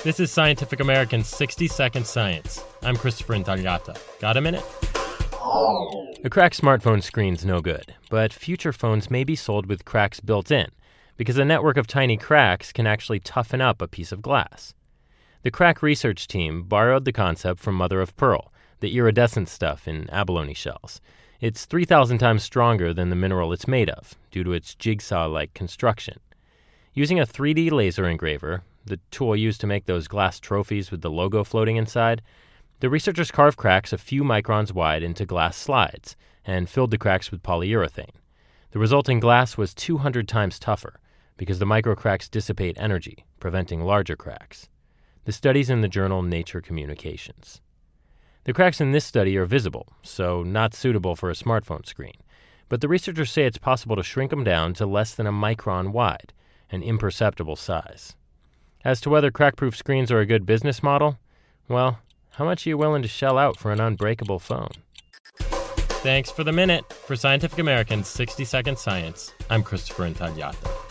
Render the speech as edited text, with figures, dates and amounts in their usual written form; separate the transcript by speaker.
Speaker 1: This is Scientific American's 60-Second Science. I'm Christopher Intagliata. Got a minute? A cracked smartphone screen's no good, but future phones may be sold with cracks built in, because a network of tiny cracks can actually toughen up a piece of glass. The crack research team borrowed the concept from mother of pearl, the iridescent stuff in abalone shells. It's 3,000 times stronger than the mineral it's made of, due to its jigsaw-like construction. Using a 3D laser engraver, the tool used to make those glass trophies with the logo floating inside, the researchers carved cracks a few microns wide into glass slides and filled the cracks with polyurethane. The resulting glass was 200 times tougher because the microcracks dissipate energy, preventing larger cracks. The study's in the journal Nature Communications. The cracks in this study are visible, so not suitable for a smartphone screen, but the researchers say it's possible to shrink them down to less than a micron wide, an imperceptible size. As to whether crack-proof screens are a good business model, well, how much are you willing to shell out for an unbreakable phone? Thanks for the minute. For Scientific American's 60-Second Science, I'm Christopher Intagliata.